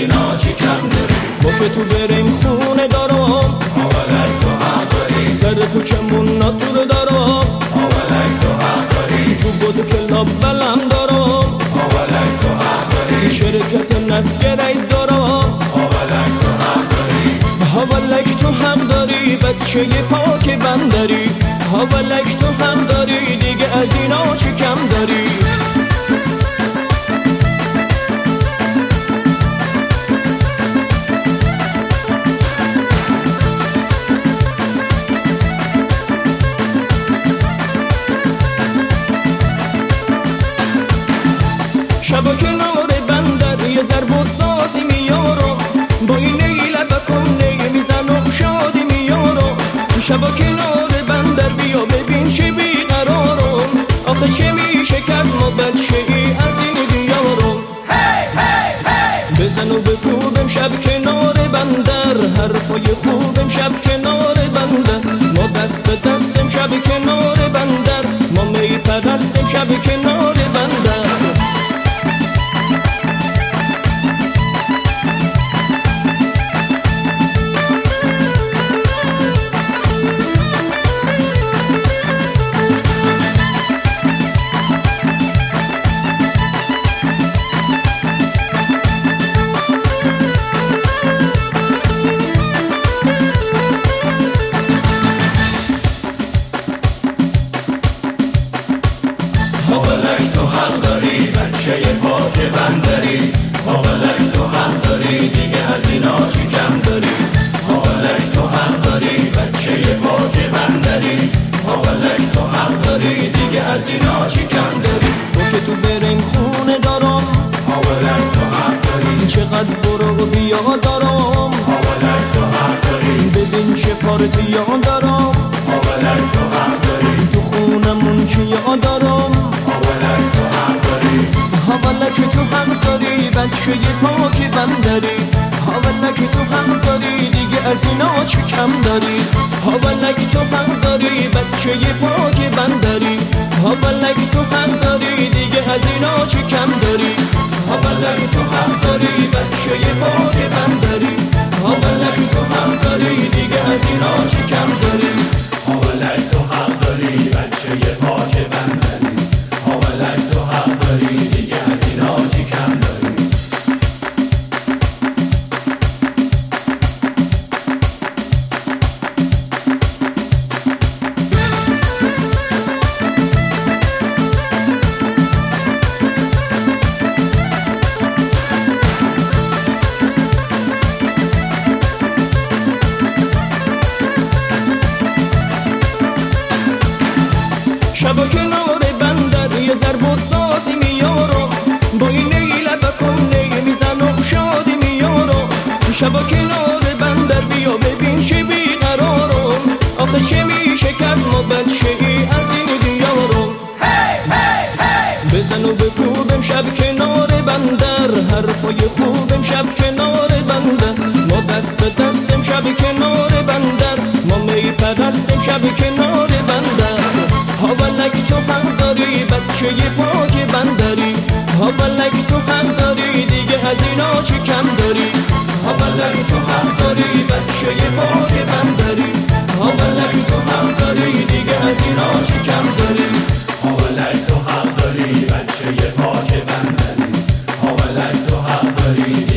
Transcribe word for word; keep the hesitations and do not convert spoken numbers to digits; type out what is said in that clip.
اینا چی کم داری؟ ما که تو بریم خونه دارم اولک تو حق داری، سر تو چمون ناتور دارم اولک تو حق داری، تو بود کلاب بلم دارم اولک تو حق داری، شرکت نفگری دارم اولک تو حق داری، اولک تو هم داری بچه پاک بندری، اولک تو هم داری دیگه از اینا چی کم داری؟ شب کنار بندر یه ضرب و سازی میارم با این لب کنه میزنم شادی میارم شب کنار بندر بیا ببین چه بیقرارم آخه چه میشه کرد ما بچه ای از این دیارم بزن و بکوبم شب کنار بندر حرفای خوبم شب کنار بندر ما دست به دستم شب کنار بندر ما می پرستم شب کنار بندر اولک تو حق داری بچه پاک بندری، اولک تو حق داری دیگه از اینا چی کم داری؟ اولک تو حق داری بچه پاک بندری، اولک تو حق داری دیگه از اینا چی کم داری؟ تو که تو بریم خونه دارم اولک تو حق داری، چقدر برو و بیا دارم اولک تو حق داری، ببین چه پارتیا دارم اولک تو حق داری، تو خونمون چیا دارم اولک تو حق داری، اولک تو هم داری بچه پاک بندری، اولک تو هم داری دیگه از اینا چی کم داری؟ اولک تو هم داری بچه پاک بندری، اولک تو هم داری دیگه از اینا چی کم داری؟ اولک تو هم داری بچه پاک بندری، اولک تو هم داری دیگه از اینا چی کم داری؟ اولک تو حق داری بچه پاک بندری، اولک تو حق داری دیگه از اینا چی کم داری؟ شب کنار بندر یه ضرب و سازی میارم با این لب کنه میزنم شادی میارم شب کنار بندر بیا ببین چه بیقرارم آخه چه میشه کرد ما بچه ای از این دیارم بزن و بکوبم شب کنار بندر حرفای خوبم شب کنار بندر ما دست به دستم شب کنار بندر ما می پرستم شب کنار بندر اولک تو هم داری بچه پاک بندری، اولک تو هم داری دیگه از اینا چی کم داری؟ اولک تو هم داری بچه پاک بندری، اولک تو هم داری دیگه از اینا چی کم داری؟ اولک تو حق داری بچه پاک بندری، اولک تو حق داری